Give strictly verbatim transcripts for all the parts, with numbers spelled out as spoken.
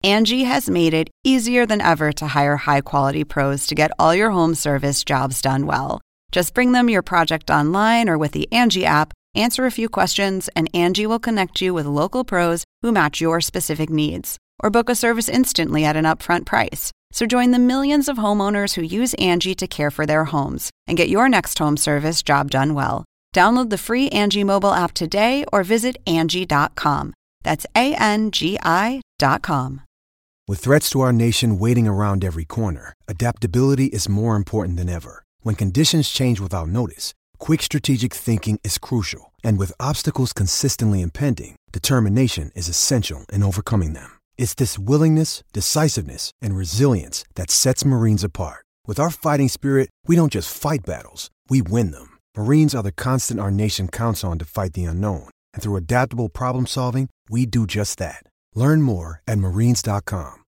Angie has made it easier than ever to hire high-quality pros to get all your home service jobs done well. Just bring them your project online or with the Angie app, answer a few questions, and Angie will connect you with local pros who match your specific needs. Or book a service instantly at an upfront price. So join the millions of homeowners who use Angie to care for their homes and get your next home service job done well. Download the free Angie mobile app today or visit Angie dot com. That's A N G I dot com. With threats to our nation waiting around every corner, adaptability is more important than ever. When conditions change without notice, quick strategic thinking is crucial. And with obstacles consistently impending, determination is essential in overcoming them. It's this willingness, decisiveness, and resilience that sets Marines apart. With our fighting spirit, we don't just fight battles, we win them. Marines are the constant our nation counts on to fight the unknown. And through adaptable problem solving, we do just that. Learn more at marines dot com.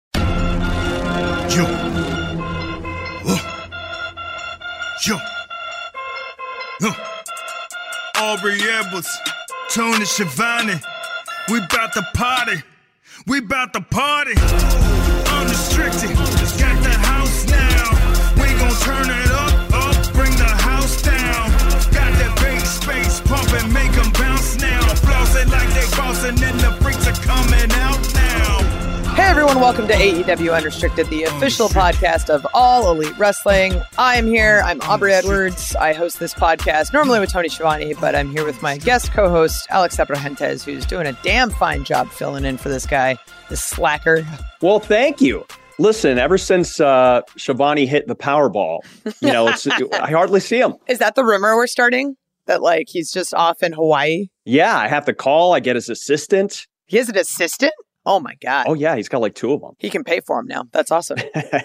Yo. Oh. Yo. No. Aubrey Edwards, Tony Schiavone, we bout to party. We bout to party. Unrestricted, got the house now. We gon' turn it up, up, bring the house down. Got that big space pumping, make them bounce now. Flossing like they bouncing and the freaks are coming out now. Hey everyone, welcome to A E W Unrestricted, the official podcast of All Elite Wrestling. I'm here, I'm Aubrey Edwards. I host this podcast normally with Tony Schiavone, but I'm here with my guest co-host, Alex Abrahantes, who's doing a damn fine job filling in for this guy, this slacker. Well, thank you. Listen, ever since uh, Schiavone hit the Powerball, you know, it's, I hardly see him. Is that the rumor we're starting? That, like, he's just off in Hawaii? Yeah, I have to call. I get his assistant. He has an assistant? Oh, my God. Oh, yeah. He's got like two of them. He can pay for them now. That's awesome.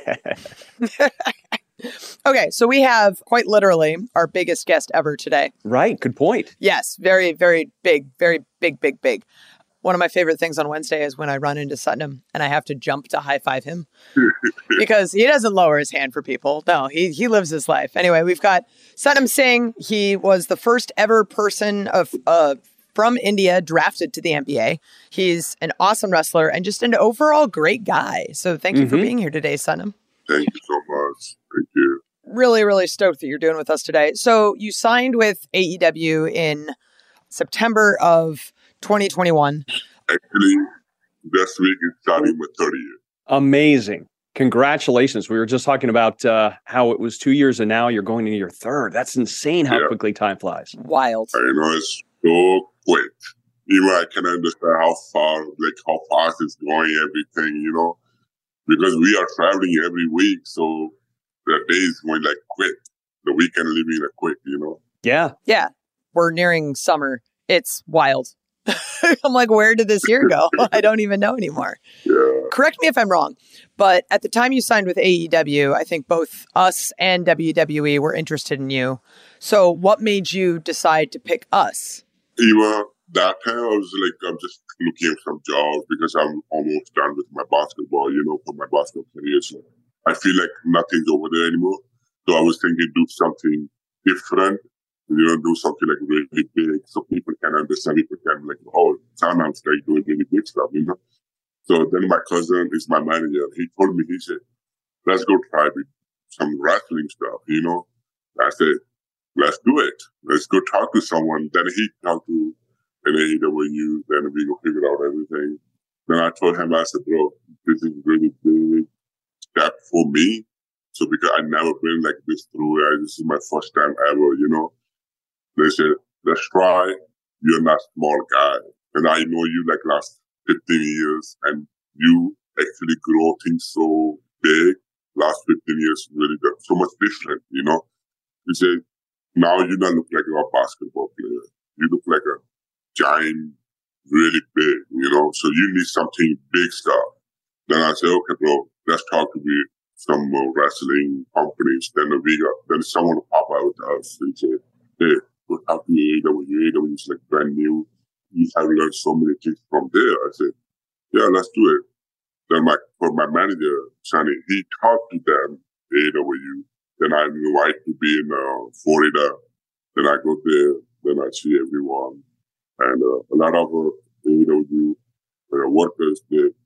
Okay, so we have quite literally our biggest guest ever today. Right. Good point. Yes. Very, very big, very big, big, big. One of my favorite things on Wednesday is when I run into Sutton and I have to jump to high five him because he doesn't lower his hand for people. No, he he lives his life. Anyway, we've got Satnam Singh. He was the first ever person of uh, from India drafted to the N B A. He's an awesome wrestler and just an overall great guy. So thank you mm-hmm. for being here today, Satnam. Thank you so much. Thank you. Really, really stoked that you're doing with us today. So you signed with A E W in September of twenty twenty-one. Actually, this week is starting with thirty years. Amazing. Congratulations. We were just talking about uh, how it was two years and now you're going into your third. That's insane how yeah. quickly time flies. Wild. I know, it's so quick. Even I can understand how far, like how fast it's going, everything, you know, because we are traveling every week. So the days going like quick. The weekend living like quick, you know? Yeah. Yeah. We're nearing summer. It's wild. I'm like, where did this year go? I don't even know anymore. Yeah. Correct me if I'm wrong, but at the time you signed with A E W, I think both us and W W E were interested in you. So what made you decide to pick us? Even that time, I was like, I'm just looking at some jobs because I'm almost done with my basketball, you know, for my basketball career. So I feel like nothing's over there anymore. So I was thinking, do something different. You know, do something like really big so people can understand. People can like, oh, Satnam's like doing really big stuff, you know. So then my cousin is my manager. He told me, he said, let's go try with some wrestling stuff, you know. I said, let's do it. Let's go talk to someone. Then he talked to an A E W. Then we go figure out everything. Then I told him, I said, bro, this is really big step for me. So because I've never been like this through, uh, this is my first time ever, you know. They said, let's try. You're not a small guy. And I know you like last fifteen years and you actually grow things so big. Last fifteen years really so much different, you know. He said, now you don't look like a basketball player. You look like a giant, really big, you know. So you need something big stuff. Then I said, okay, bro, let's talk to me some uh, wrestling companies. Then we got, then someone pop out to us and said, hey, go talk to A E W. A E W is like brand new. You have learned so many things from there. I said, yeah, let's do it. Then my, for my manager, Sonny, he talked to them, A E W. Then I'm invited to be in uh, Florida. Then I go there. Then I see everyone. And uh, a lot of uh, A E W uh, workers, they,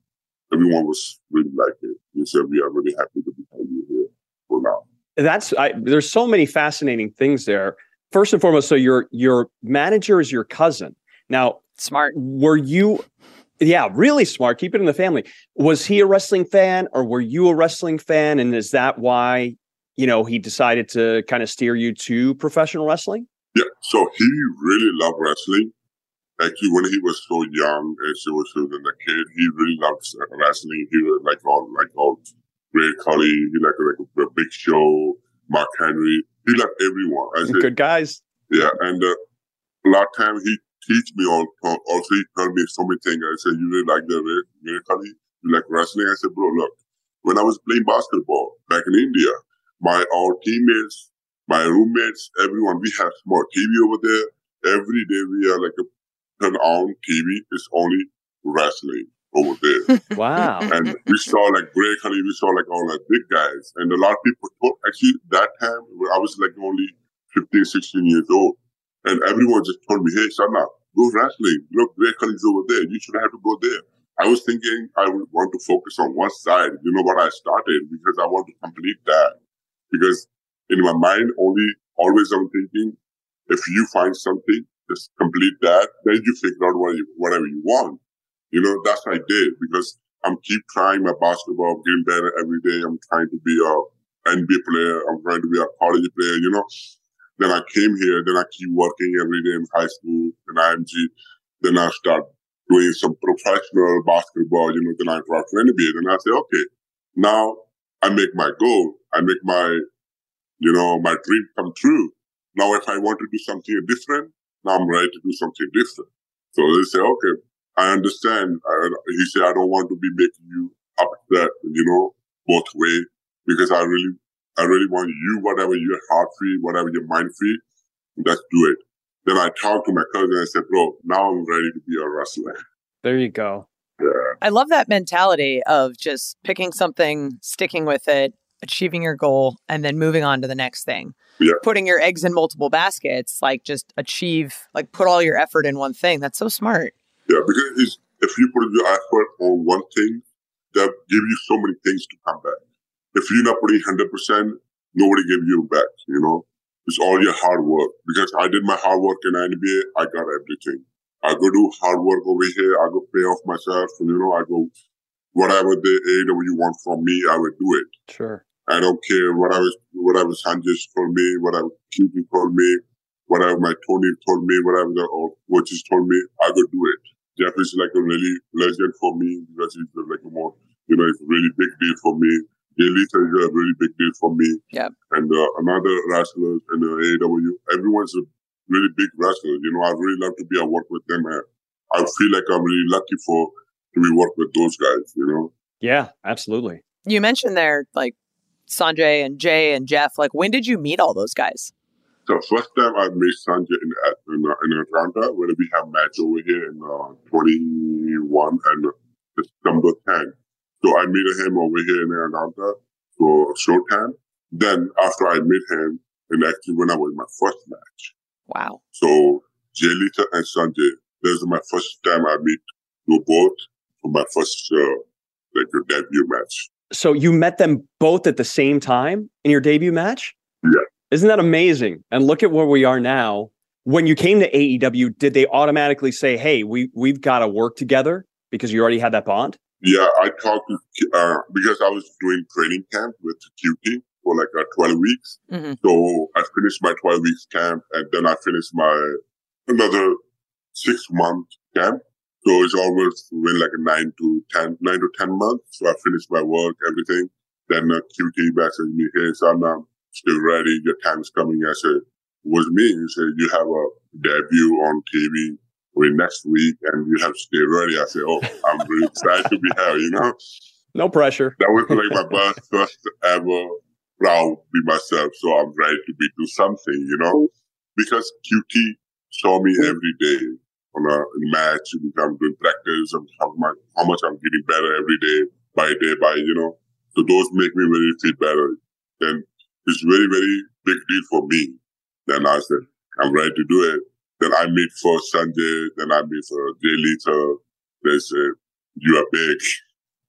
everyone was really like it. They said, we are really happy to be you here for now. That's, I, there's so many fascinating things there. First and foremost, so your, your manager is your cousin. Now, smart. Were you, yeah, really smart. Keep it in the family. Was he a wrestling fan or were you a wrestling fan? And is that why, you know, he decided to kind of steer you to professional wrestling? Yeah. So he really loved wrestling. Actually, when he was so young and she was still a kid, he really loved wrestling. He was like all, like all Great Khali. He liked like a Big Show, Mark Henry. He liked everyone. I said, good guys. Yeah. And uh, a lot of time he teach me all, also he told me so many things. I said, you really like the Great Khali? You like wrestling? I said, bro, look, when I was playing basketball back in India, my our teammates, my roommates, everyone, we have smart T V over there. Every day we are like a turn on T V. It's only wrestling over there. Wow. And we saw like Great Khali, we saw like all the big guys. And a lot of people told, actually that time I was like only fifteen, sixteen years old. And everyone just told me, hey, son, go wrestling. Look, Great Khali's over there. You should have to go there. I was thinking I would want to focus on one side. You know what I started? Because I want to complete that. Because in my mind, only always I'm thinking, if you find something, just complete that. Then you figure out what you, whatever you want. You know, that's what I did. Because I'm keep trying my basketball, getting better every day. I'm trying to be a N B A player. I'm trying to be a college player, you know. Then I came here. Then I keep working every day in high school, in I M G. Then I start doing some professional basketball, you know. Then I brought to N B A. Then I say, okay, now I make my goal. I make my, you know, my dream come true. Now, if I want to do something different, now I'm ready to do something different. So they say, okay, I understand. I, he said, I don't want to be making you upset, you know, both ways, because I really, I really want you, whatever your heart feel, whatever your mind feel, let's do it. Then I talked to my cousin and I said, bro, now I'm ready to be a wrestler. There you go. Yeah. I love that mentality of just picking something, sticking with it, achieving your goal, and then moving on to the next thing. Yeah. Putting your eggs in multiple baskets, like just achieve, like put all your effort in one thing. That's so smart. Yeah, because it's, if you put your effort on one thing, that give you so many things to come back. If you're not putting one hundred percent, nobody give you back, you know? It's all your hard work. Because I did my hard work in N B A, I got everything. I go do hard work over here, I go pay off myself, and you know, I go, whatever the A E W want from me, I will do it. Sure. I don't care whatever, whatever Sanjay told me, whatever Q T told me, whatever my Tony told me, whatever the coaches told me, I go do it. Jeff is like a really legend for me because he's like a more, you know, it's a really big deal for me. Jay Lethal is a really big deal for me. Yeah. And uh, another wrestlers in the A E W, everyone's a really big wrestler. You know, I really love to be at work with them. And I feel like I'm really lucky for to be work with those guys, you know? Yeah, absolutely. You mentioned there, like, Sanjay and Jay and Jeff. Like, when did you meet all those guys? So first time I met Sanjay in in, uh, in Atlanta, when we have match over here in uh, twenty-one and December tenth. So I met him over here in Atlanta for Showtime. Then after I met him, and actually when I was my first match. Wow. So Jay Lethal and Sanjay, this is my first time I meet you both for my first uh, like debut match. So you met them both at the same time in your debut match? Yeah. Isn't that amazing? And look at where we are now. When you came to A E W, did they automatically say, hey, we, we've got to work together because you already had that bond? Yeah, I talked to, uh, because I was doing training camp with Q T for like uh, twelve weeks. Mm-hmm. So I finished my twelve weeks camp and then I finished my another six month camp. So it's almost been like a nine to ten, nine to ten months. So I finished my work, everything. Then uh, Q T messaged me, hey, son, I'm still ready. Your time's coming. I said, what's me? He said, you have a debut on T V next week and you have to stay ready. I said, oh, I'm really excited to be here, you know? No pressure. That was like my first, first ever proud to be myself. So I'm ready to be do something, you know? Because Q T saw me every day on a match, I'm doing practice, and how much, how much I'm getting better every day, by day, by, you know? So those make me really feel better. And it's very, very big deal for me. Then I said, I'm ready to do it. Then I meet for Sanjay, then I meet for Jay Lethal. They said, you are big.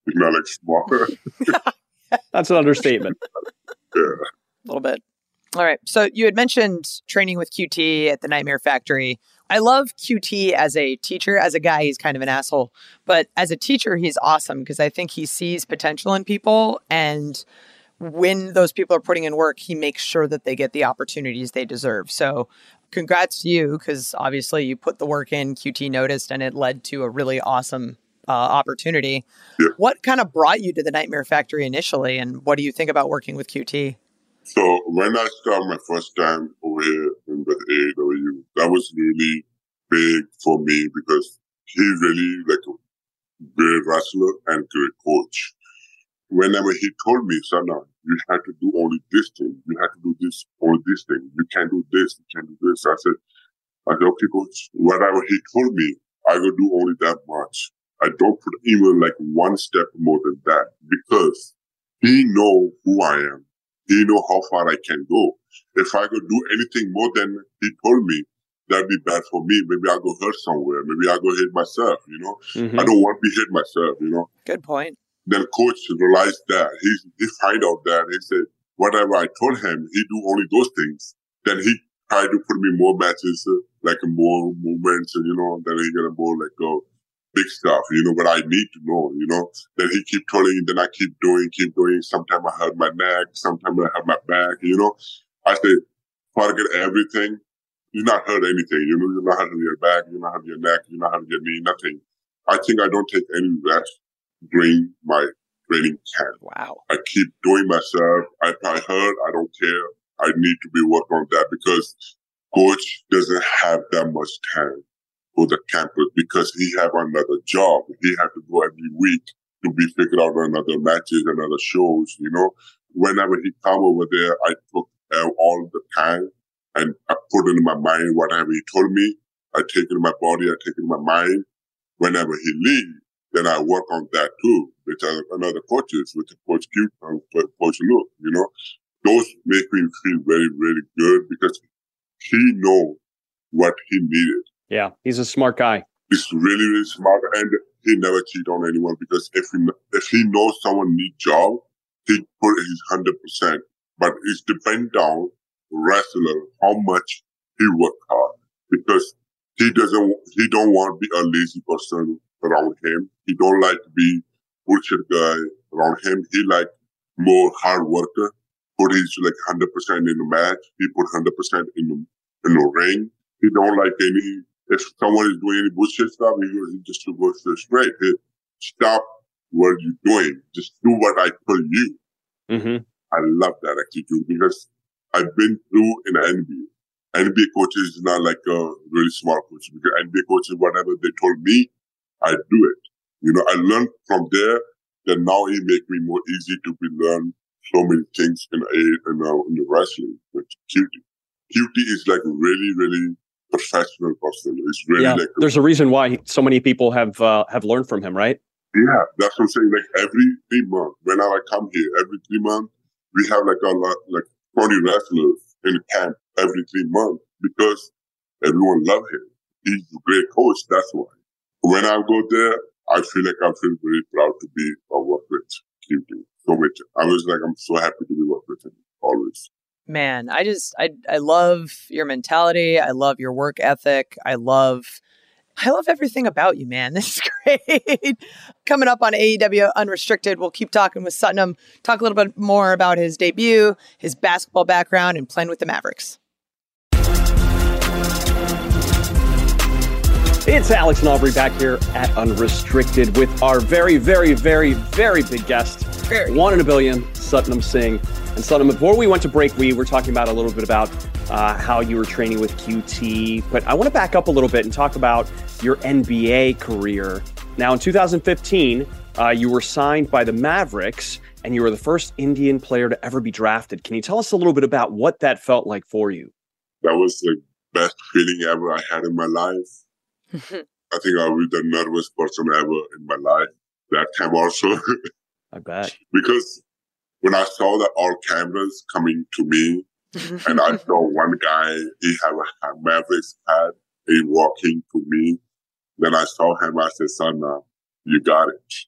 Not like smaller. That's an understatement. Yeah. A little bit. All right. So you had mentioned training with Q T at the Nightmare Factory. I love Q T as a teacher. As a guy, he's kind of an asshole. But as a teacher, he's awesome because I think he sees potential in people. And when those people are putting in work, he makes sure that they get the opportunities they deserve. So congrats to you because obviously you put the work in, Q T noticed, and it led to a really awesome uh, opportunity. Yeah. What kind of brought you to the Nightmare Factory initially? And what do you think about working with Q T? So when I started my first time over here in the A E W, that was really big for me because he's really like a great wrestler and great coach. Whenever he told me, son, you have to do only this thing. You have to do this, only this thing. You can't do this. You can't do this. I said, I said, okay, coach, whatever he told me, I will do only that much. I don't put even like one step more than that because he know who I am. He know how far I can go. If I could do anything more than he told me, that'd be bad for me. Maybe I'll go hurt somewhere. Maybe I'll go hit myself, you know. Mm-hmm. I don't want to be hit myself, you know. Good point. Then coach realized that. He, he find out that. He said, whatever I told him, he do only those things. Then he tried to put me more matches, uh, like more movements, and, you know, then he get a more like, uh, big stuff, you know, but I need to know, you know. Then he keep telling me, then I keep doing, keep doing. Sometimes I hurt my neck, sometimes I hurt my back, you know. I say, forget everything. You're not hurt anything, you know. You're not hurting your back, you're not hurting your neck, you're not hurting your knee, nothing. I think I don't take any rest during my training camp. Wow. I keep doing myself. If I hurt, I don't care. I need to be working on that because coach doesn't have that much time for the campus because he have another job. He have to go every week to be figured out another matches, another shows, you know. Whenever he come over there, I took uh, all the time and I put it in my mind whatever he told me. I take it in my body, I take it in my mind. Whenever he leaves, then I work on that too, with another coaches, with Coach Q and Coach Luke, you know. Those make me feel very, very good because he know what he needed. Yeah, he's a smart guy. He's really, really smart, and he never cheat on anyone because if he if he knows someone needs job, he put his hundred percent. But it's depend on wrestler how much he work hard because he doesn't he don't want to be a lazy person around him. He don't like to be bullshit guy around him. He like more hard worker. Put his like hundred percent in the match. He put hundred percent in the in the ring. He don't like any. If someone is doing any bullshit stuff, he, he just goes straight. He, stop what you're doing. Just do what I tell you. Mm-hmm. I love that attitude because I've been through in the N B A. N B A coaches is not like a really smart coach because N B A coaches, whatever they told me, I do it. You know, I learned from there that now it make me more easy to be learn so many things in a in, a, in the wrestling. With Q T, Q T is like really, really professional person. It's really yeah, like there's a reason why so many people have uh, have learned from him, right? Yeah, that's what I'm saying. Like every three months, whenever I come here, every three months we have like a lot, like twenty wrestlers in the camp every three months because everyone love him. He's a great coach. That's why. When I go there, I feel like I feel very proud to be a work with Q T. So much. I was like, I'm so happy to be working with him always. Man, I just, I, I love your mentality. I love your work ethic. I love, I love everything about you, man. This is great. Coming up on A E W Unrestricted, we'll keep talking with Satnam, talk a little bit more about his debut, his basketball background, and playing with the Mavericks. It's Alex and Aubrey back here at Unrestricted with our very, very, very, very big guest, very. one in a billion, Satnam Singh. And Satnam, before we went to break, we were talking about a little bit about uh, how you were training with Q T. But I want to back up a little bit and talk about your N B A career. Now, in two thousand fifteen, uh, you were signed by the Mavericks, and you were the first Indian player to ever be drafted. Can you tell us a little bit about what that felt like for you? That was the best feeling ever I had in my life. I think I was the nervous person ever in my life. That time also. I bet. Because when I saw that all cameras coming to me, and I saw one guy, he had a Mavericks hat, he walking to me. Then I saw him, I said, son, uh, you got it.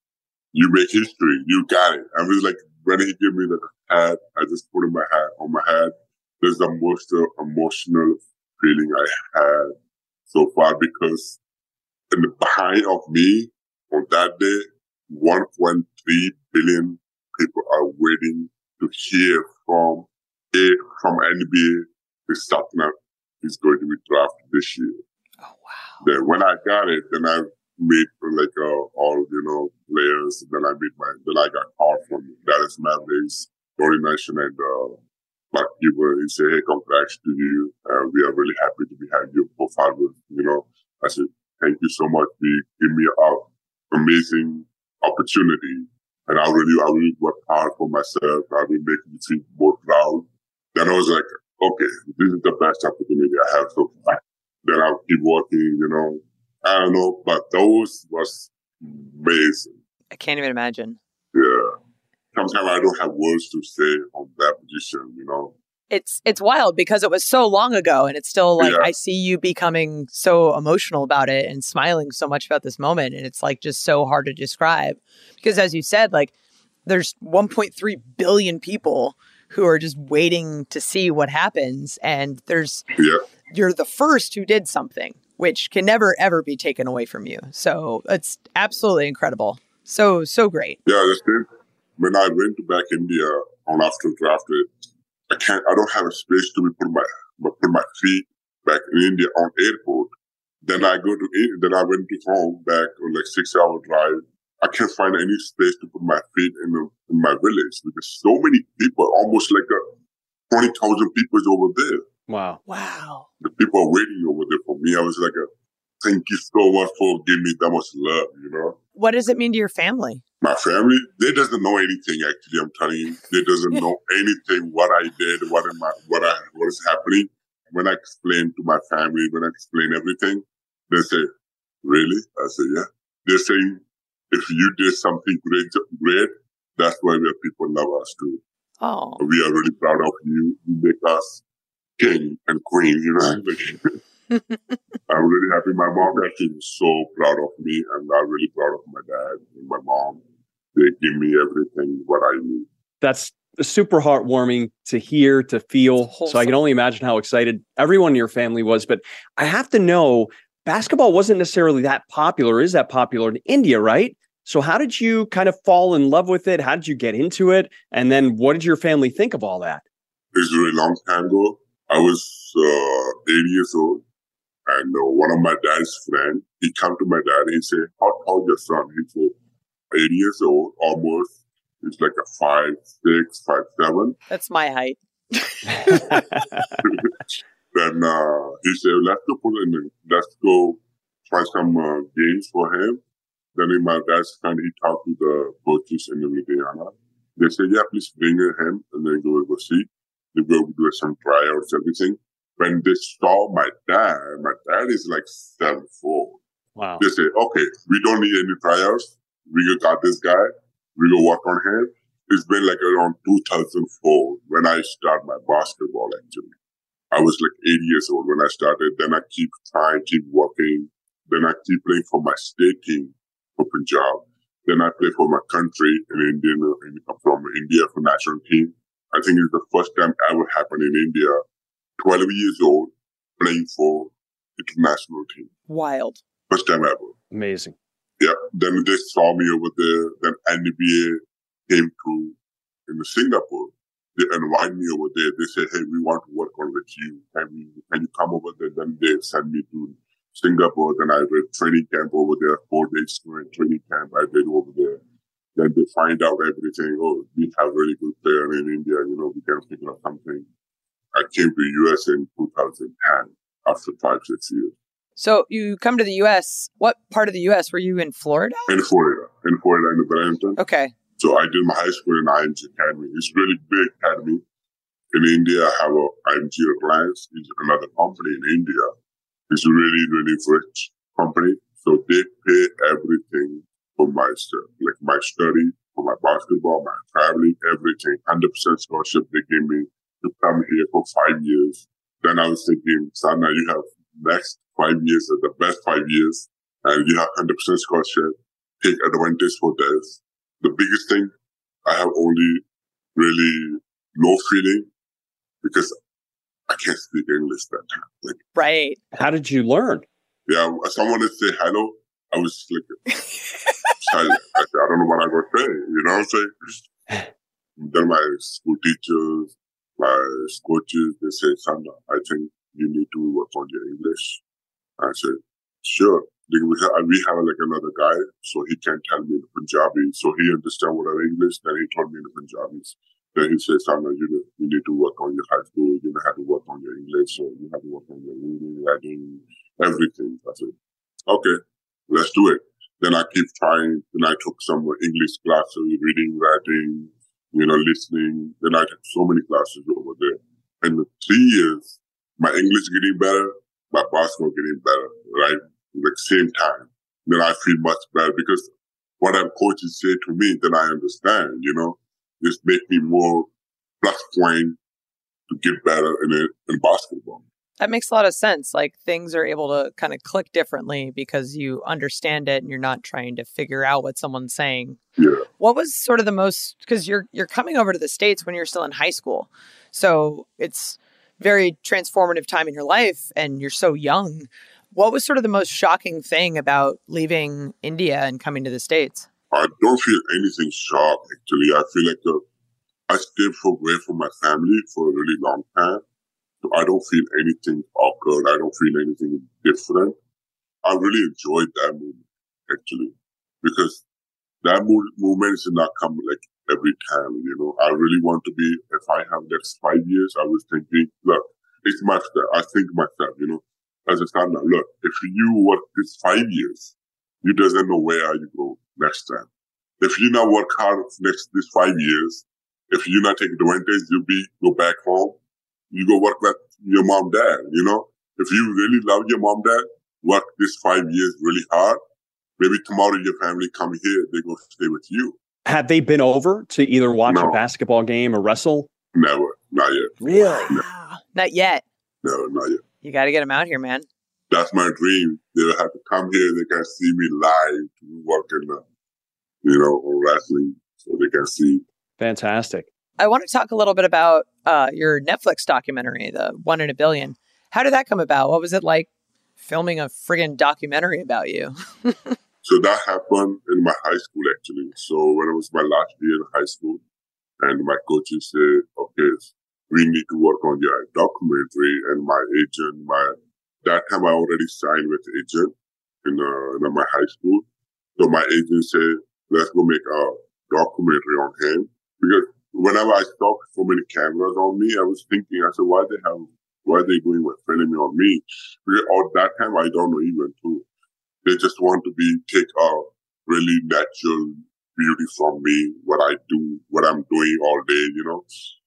you make history. You got it. I was like, when he gave me the hat, I just put in my hat on my head. There's the most uh, emotional feeling I had so far because in the behind of me on that day, one point three billion people are waiting to hear from a from N B A. The Satnam is going to be drafted this year. Oh wow! Then when I got it, then I made like uh, all you know players. Then I made my then I got called from Dallas Mavericks, Tony Nation, and uh, Mark Cuban. He said, "Hey, congrats to you. Uh, we are really happy to be having your profile with you know." I said, "Thank you so much. You give me an amazing opportunity, and I really, I really work hard for myself. I will make you feel more proud." Then I was like, "Okay, this is the best opportunity I have so far." Then I'll keep working. You know, I don't know, but those was amazing. I can't even imagine. Yeah. Sometimes I don't have words to say on that position, you know. It's it's wild because it was so long ago and it's still like, Yeah. I see you becoming so emotional about it and smiling so much about this moment. And it's like just so hard to describe because as you said, like there's one point three billion people who are just waiting to see what happens. And there's, Yeah. you're the first who did something, which can never, ever be taken away from you. So it's absolutely incredible. So, so great. Yeah, that's it. When I went to back India on after drafted, I can't. I don't have a space to be put my put my feet back in India on airport. Then I go to then I went to home back on like six hour drive. I can't find any space to put my feet in, the, in my village because so many people, almost like a twenty thousand people is over there. Wow. Wow. The people are waiting over there for me. I was like, a, thank you so much for giving me that much love. You know. What does it mean to your family? My family, they doesn't know anything. Actually, I'm telling you, they doesn't know anything. What I did, what am I, what I, what is happening. When I explain to my family, when I explain everything, they say, "Really?" I say, "Yeah." They're saying, "If you did something great, great, that's why we people love us too. Oh, We are really proud of you. You make us king and queen." You know. I'm really happy. My mom actually is so proud of me, and I'm really proud of my dad and my mom. They give me everything what I need. That's super heartwarming to hear, to feel. So I can only imagine how excited everyone in your family was. But I have to know, basketball wasn't necessarily that popular, is that popular in India, right? So how did you kind of fall in love with it? How did you get into it? And then what did your family think of all that? It's a really long time ago. I was uh, eight years old. And uh, one of my dad's friends, he come to my dad and he said, "How tall your son?" He said, eight years old, almost. He's like a five, six, five, seven. that's my height. Then uh, he said, "Let's go put him in. Let's go try some uh, games for him." Then in my dad's friend, he talked to the coaches in Louisiana. They said, "Yeah, please bring him." And then go go see. They go do some tryouts, everything. When they saw my dad, my dad is like seven four. Wow. They say, "Okay, we don't need any tryouts. We got this guy. We go work on him." It's been like around two thousand four when I started my basketball, actually. I was like eight years old when I started. Then I keep trying, keep working. Then I keep playing for my state team for Punjab. Then I play for my country in India, in, from India for national team. I think it's the first time ever happened in India. twelve years old, playing for international team. Wild. First time ever. Amazing. Yeah. Then they saw me over there. Then N B A came to in Singapore. They invited me over there. They said, "Hey, we want to work on with you. Can you, can you come over there?" Then they sent me to Singapore. Then I did training camp over there, four days training camp I did over there. Then they find out everything. Oh, we have really good player in India. You know, we can figure out something. I came to the U S in two thousand ten after five, six years. So you come to the U S. What part of the U S were you in? Florida? In Florida. In Florida, in Bradenton. Okay. So I did my high school in I M G Academy. It's a really big academy. In India, I have a I M G Reliance. It's another company in India. It's a really, really rich company. So they pay everything for my stuff, like my study, for my basketball, my traveling, everything. one hundred percent scholarship they gave me to come here for five years. Then I was thinking, Sana, you have next five years are the best five years, and you have one hundred percent scholarship. Take advantage for this. the biggest thing, I have only really no feeling because I can't speak English that time. Like, right. How did you learn? Yeah, someone would say hello, I was like, silent. I, said, I don't know what I'm going to say. You know what I'm saying? Then my school teachers, my coaches, they say, Sandra, I think you need to work on your English. I said, sure. Then we have, we have like another guy, so he can tell me in Punjabi. So he understands what our English, then he told me in Punjabi. Then he says, Sandra, you, know, you need to work on your high school, you know, have to work on your English, so you have to work on your reading, writing, everything. I said, okay, let's do it. Then I keep trying. Then I took some English classes, reading, writing, you know, listening. Then I took so many classes over there. And in three years, my English getting better, my basketball getting better, right? Like same time. Then I feel much better because what our coaches say to me, then I understand, you know, this make me more plus point to get better in, in basketball. That makes a lot of sense. Like things are able to kind of click differently because you understand it and you're not trying to figure out what someone's saying. Yeah. What was sort of the most, because you're you're coming over to the States when you're still in high school. So it's very transformative time in your life and you're so young. What was sort of the most shocking thing about leaving India and coming to the States? I don't feel anything shocked, actually. I feel like uh, I stayed away from my family for a really long time. So I don't feel anything awkward. I don't feel anything different. I really enjoyed that movement, actually, because that move- movement is not come like every time, you know. I really want to be, if I have next five years, I was thinking, look, it's my step. I think myself, you know, as a son, look, if you work this five years, you doesn't know where you go next time. If you not work hard next this five years, if you not take advantage, you'll be, go back home. You go work with your mom, dad, you know? If you really love your mom, dad, work this five years really hard. Maybe tomorrow your family come here, they go stay with you. Have they been over to either watch No. a basketball game or wrestle? Never. Not yet. Really? Wow. Not yet. No, not yet. You got to get them out here, man. That's my dream. They'll have to come here. They can see me live working, uh, you know, on wrestling so they can see. Fantastic. I want to talk a little bit about uh, your Netflix documentary, The One in a Billion. How did that come about? What was it like filming a friggin' documentary about you? So that happened in my high school, actually. So when it was my last year in high school, and my coaches said, okay, we need to work on your documentary. And my agent, my that time I already signed with the agent in, uh, in my high school. So my agent said, let's go make a documentary on him. Because whenever I saw so many cameras on me, I was thinking, I said, why they have, why are they going with filming on me? Because at that time, I don't know even too. They just want to be, take a really natural beauty from me, what I do, what I'm doing all day, you know?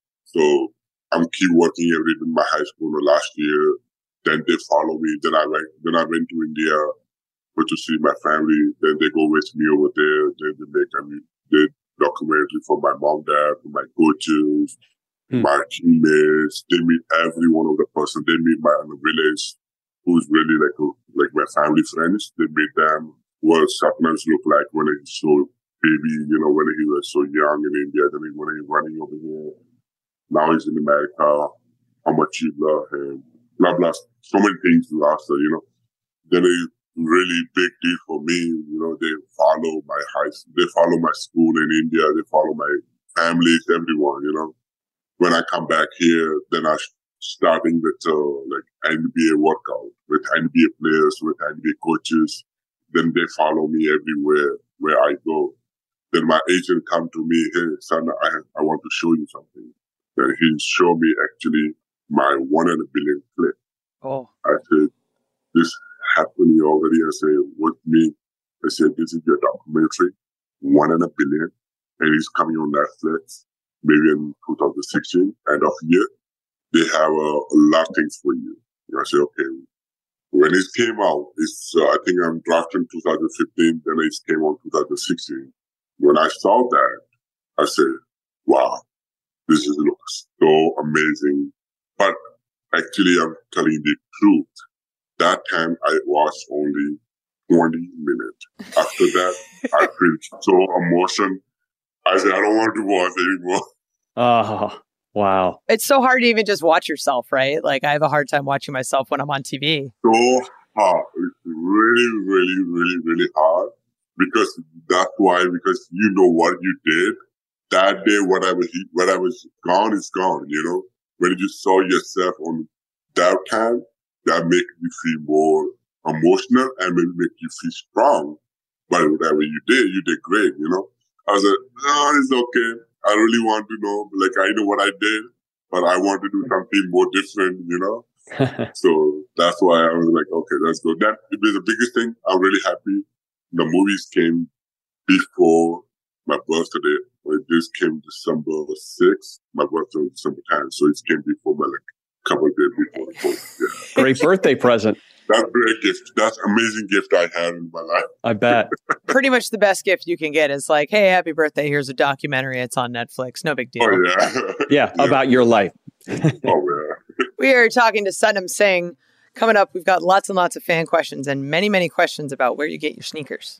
So I'm keep working every day in my high school the last year. Then they follow me. Then I went, then I went to India for to see my family. Then they go with me over there. Then they make a they documentary for my mom, dad, for my coaches, hmm. my teammates. They meet every one of the person. They meet my in the village who's really like like my family friends. They meet them what sometimes look like when he's so baby, you know, when he was so young in India, then when he's running over here. Now he's in America. How much you love him. Blah, blah. So many things last, you know. Then a really big deal for me, you know, they follow my high school, they follow my school in India, they follow my families, everyone, you know. When I come back here, then I starting with uh, like N B A workout, with N B A players, with N B A coaches. Then they follow me everywhere where I go. Then my agent come to me, hey, son, I, I want to show you something. Then he showed me actually my one in a billion clip. Oh. I said, this happening already. I said, what me? I said, this is your documentary, one in a billion, and it's coming on Netflix, maybe in two thousand sixteen, end of year. They have uh, a lot of things for you. And I said, okay. When it came out, it's, uh, I think I'm drafted in two thousand fifteen, then it came on two thousand sixteen. When I saw that, I said, wow, this is, looks so amazing. But actually, I'm telling the truth. That time, I watched only twenty minutes. After that, I feel so emotion. I said, I don't want to watch anymore. Oh, wow. It's so hard to even just watch yourself, right? Like I have a hard time watching myself when I'm on T V. So hard. It's really, really, really, really hard. Because that's why, because you know what you did. That day, whatever he, whatever is gone is gone, you know? When you saw yourself on that time, that make you feel more emotional and maybe make you feel strong. But whatever you did, you did great, you know? I was like, no, it's okay. I really want to know, like, I know what I did, but I want to do something more different, you know? So that's why I was like, okay, let's go. That it was the biggest thing. I'm really happy. The movies came before my birthday. It just came December sixth. My birthday was December tenth. So it came before my, like, couple of days before. Yeah. Great birthday present. That's a great gift. That's an amazing gift I had in my life. I bet. Pretty much the best gift you can get is like, hey, happy birthday. Here's a documentary. It's on Netflix. No big deal. Oh, yeah. Yeah, Yeah. about your life. Oh, yeah. We are talking to Satnam Singh. Coming up, we've got lots and lots of fan questions and many, many questions about where you get your sneakers.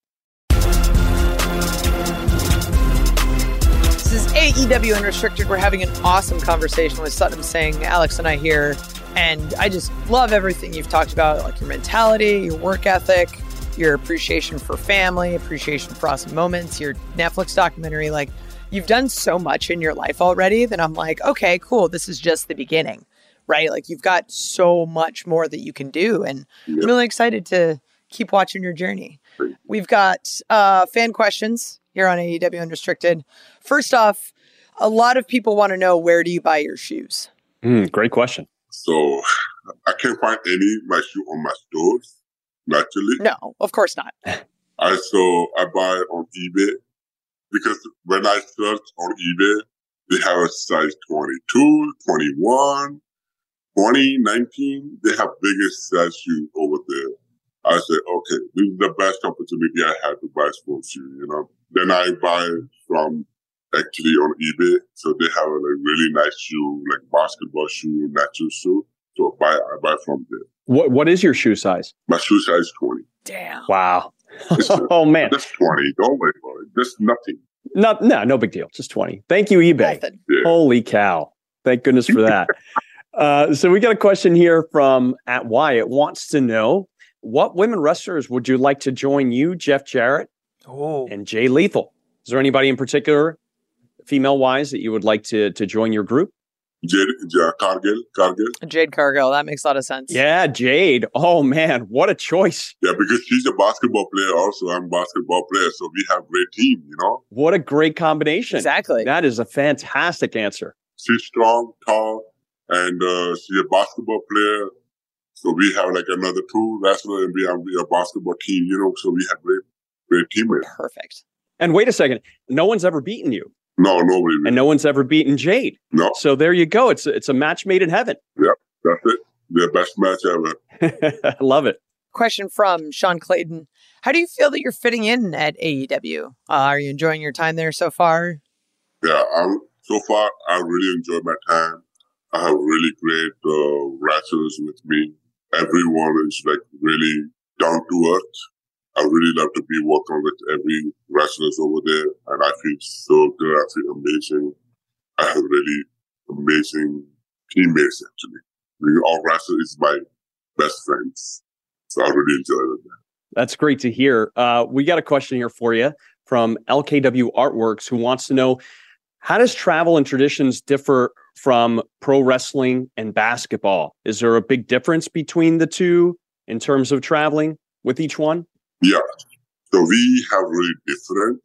This is A E W Unrestricted. We're having an awesome conversation with Satnam Singh, Alex and I here. And I just love everything you've talked about, like your mentality, your work ethic, your appreciation for family, appreciation for awesome moments, your Netflix documentary. Like, you've done so much in your life already that I'm like, okay, cool. This is just the beginning, right? Like, you've got so much more that you can do. And Yeah. I'm really excited to keep watching your journey. We've got uh, fan questions here on A E W Unrestricted. First off, a lot of people want to know, where do you buy your shoes? Mm, great question. So I can't find any of my shoe on my stores, naturally. No, of course not. I so I buy on eBay because when I search on eBay, they have a size twenty-two, twenty-one, twenty, nineteen. They have biggest size shoes over there. I said, okay, this is the best opportunity I had to buy sports shoes, you know. Then I buy from actually on eBay. So they have a like, really nice shoe, like basketball shoe, natural shoe. So I buy, I buy from there. What What is your shoe size? My shoe size is twenty. Damn. Wow. It's, Oh, man. That's twenty. Don't worry about it. That's nothing. No, no, no big deal. Just twenty. Thank you, eBay. Nothing. Yeah. Holy cow. Thank goodness for that. uh, so we got a question here from at Wyatt. Wants to know, what women wrestlers would you like to join you, Jeff Jarrett, Oh. and Jay Lethal? Is there anybody in particular, female-wise, that you would like to to join your group? Jade, Jade, Cargill, Cargill. Jade Cargill. That makes a lot of sense. Yeah, Jade. Oh, man. What a choice. Yeah, because she's a basketball player also. I'm a basketball player. So we have a great team, you know. What a great combination. Exactly. That is a fantastic answer. She's strong, tall, and uh, she's a basketball player. So we have like another two wrestlers and we have we a basketball team, you know. So we have great, great teammates. Perfect. And wait a second. No one's ever beaten you. No, nobody. And no one's ever beaten Jade. No, So there you go. It's a, it's a match made in heaven. that's it. The best match ever. I love it. Question from Sean Clayton. How do you feel that you're fitting in at A E W? Uh, are you enjoying your time there so far? Yeah, I'm, so far I really enjoyed my time. I have really great uh, wrestlers with me. Everyone is like really down to earth. I really love to be working with every wrestlers over there, and I feel so good. I feel amazing. I have really amazing teammates actually. I mean, all wrestlers is my best friends, so I really enjoy it. That's great to hear. Uh, we got a question here for you from L K W Artworks, who wants to know, how does travel and traditions differ from pro wrestling and basketball? Is there a big difference between the two in terms of traveling with each one? Yeah, so we have really different.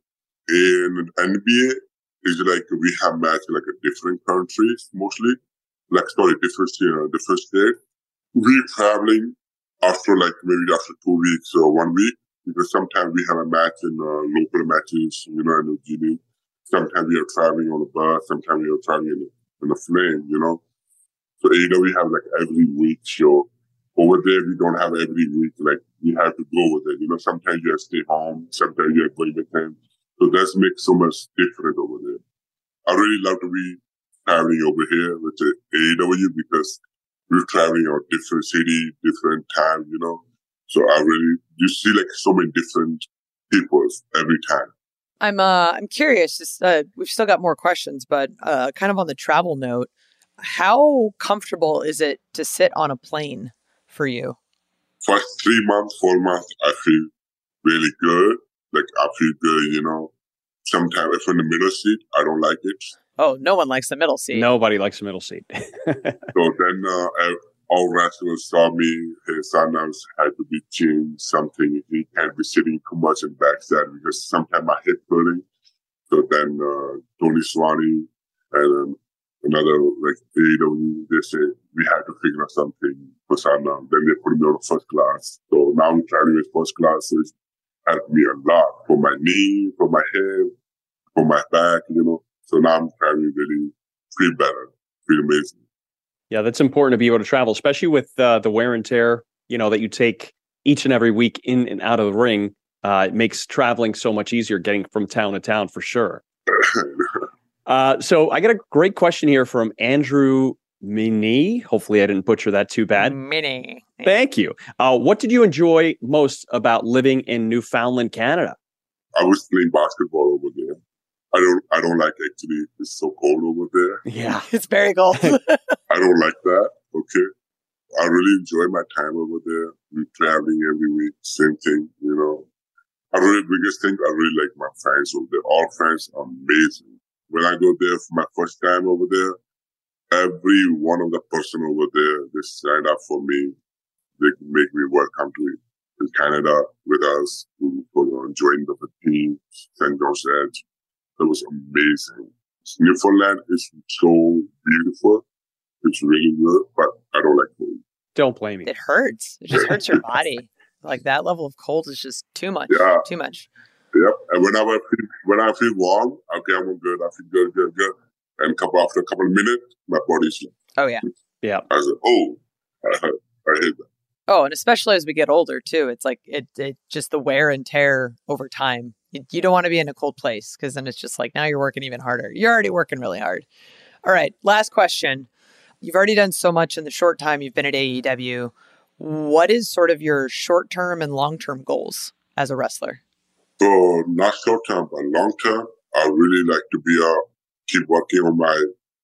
In N B A, it's like we have matches like a different countries mostly, like sorry, different you know, different state. We're traveling after like maybe after two weeks or one week because sometimes we have a match in uh, local matches, you know, in the G D. Sometimes we are traveling on a bus. Sometimes we are traveling in a, in a plane, you know. So you know we have like every week show. Over there, we don't have every week. Like, you have to go with it. You know, sometimes you have to stay home. Sometimes you have to go with them. So that's makes so much different over there. I really love to be traveling over here with the A E W because we're traveling on different city, different time, you know. So I really, you see like so many different people every time. I'm uh I'm curious. Just, uh, we've still got more questions, but uh, kind of on the travel note, how comfortable is it to sit on a plane for you? First three months, four months, I feel really good. Like I feel good, you know. Sometimes if I'm in the middle seat, I don't like it. Oh, no one likes the middle seat. Nobody likes the middle seat. So then uh, all wrestlers saw me. His sometimes had to be changed something. He can't be sitting too much in backside because sometimes my hip hurting. So then uh, Tony Swanee and um, another like A E W, they said we had to figure out something for Sanam. Then they put me on first class. So now I'm traveling with first class. So it's helped me a lot for my knee, for my head, for my back, you know. So now I'm traveling really feel better, feel amazing. Yeah, that's important to be able to travel, especially with uh, the wear and tear, you know, that you take each and every week in and out of the ring. Uh, it makes traveling so much easier, getting from town to town for sure. uh, so I got a great question here from Andrew Mini. Hopefully I didn't butcher that too bad. Mini. Thank you. Uh, what did you enjoy most about living in Newfoundland, Canada? I was playing basketball over there. I don't I don't like actually it's so cold over there. Yeah. It's very cold. I don't like that. Okay. I really enjoy my time over there. We're traveling every week, same thing, you know. I really biggest thing I really like my friends over there. All friends are amazing. When I go there for my first time over there, every one of the person over there, they signed up for me. They make me welcome to in Canada with us to join the team, Saint John's Edge. It was amazing. Newfoundland is so beautiful. It's really good, but I don't like cold. Don't blame me. It hurts. It just hurts your body. Like that level of cold is just too much. Yeah. Too much. Yep. And when I feel, when I feel warm, okay, I'm good. I feel good, good, good. And couple after a couple of minutes, my body's like, oh yeah. Yeah. I said, oh, I, I hate that. Oh, and especially as we get older too, it's like it, it just the wear and tear over time. You, you don't want to be in a cold place because then it's just like now you're working even harder. You're already working really hard. All right, last question. You've already done so much in the short time you've been at A E W. What is sort of your short-term and long-term goals as a wrestler? So not short-term, but long-term, I really like to be uh, keep working on my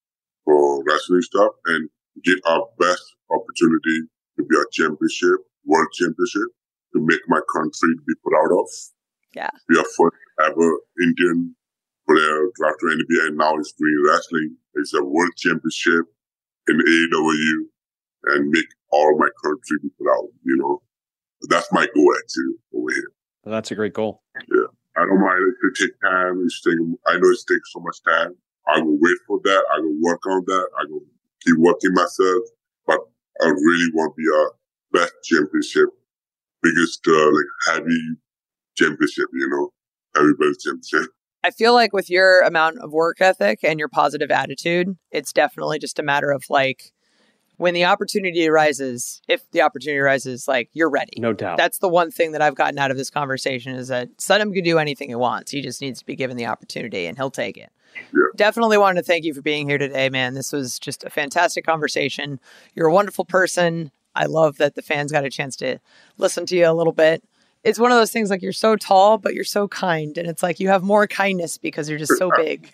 uh, wrestling stuff and get our best opportunity to be a championship, world championship, to make my country to be proud of. Yeah. Be a first ever Indian player drafted to N B A and now he's doing wrestling. It's a world championship in A E W and make all my country be proud, you know. That's my goal actually over here. Well, that's a great goal. Yeah. I don't mind it to take time. It's taking, I know it's taking so much time. I will wait for that. I will work on that. I will keep working myself. But I really want to be a best championship, biggest uh, like heavy championship, you know, heavy belt championship. I feel like with your amount of work ethic and your positive attitude, it's definitely just a matter of like, when the opportunity arises, if the opportunity arises, like you're ready. No doubt. That's the one thing that I've gotten out of this conversation is that Saddam can do anything he wants. He just needs to be given the opportunity and he'll take it. Yeah. Definitely wanted to thank you for being here today, man. This was just a fantastic conversation. You're a wonderful person. I love that the fans got a chance to listen to you a little bit. It's one of those things like you're so tall, but you're so kind. And it's like you have more kindness because you're just so big.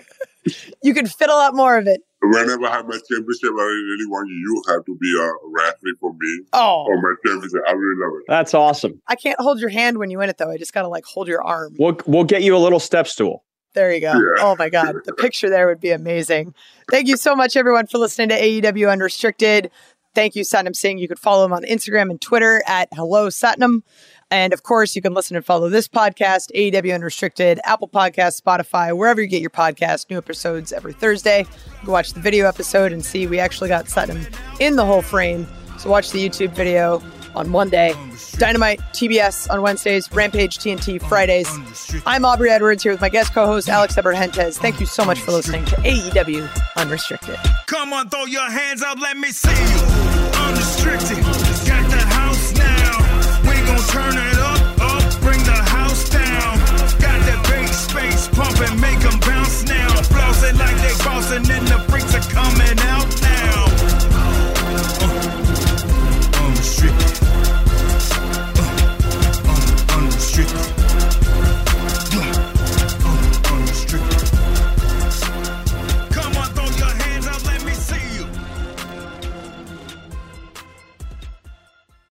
You can fit a lot more of it. Whenever I have my championship, I really want you. You have to be a referee for me. Oh. For my championship. I really love it. That's awesome. I can't hold your hand when you win it, though. I just got to like hold your arm. We'll, we'll get you a little step stool. There you go. Yeah. Oh, my God. The picture there would be amazing. Thank you so much, everyone, for listening to A E W Unrestricted. Thank you, Satnam Singh. You could follow him on Instagram and Twitter at Hello Satnam. And of course, you can listen and follow this podcast, A E W Unrestricted, Apple Podcasts, Spotify, wherever you get your podcasts. New episodes every Thursday. You can watch the video episode and see we actually got Satnam in the whole frame. So watch the YouTube video on Monday. Dynamite T B S on Wednesdays. Rampage T N T Fridays. I'm Aubrey Edwards here with my guest co-host Alex Eberhentez. Thank you so much for listening to A E W Unrestricted. Come on, throw your hands up, let me see you. Unrestricted, got the house now. We gon' turn it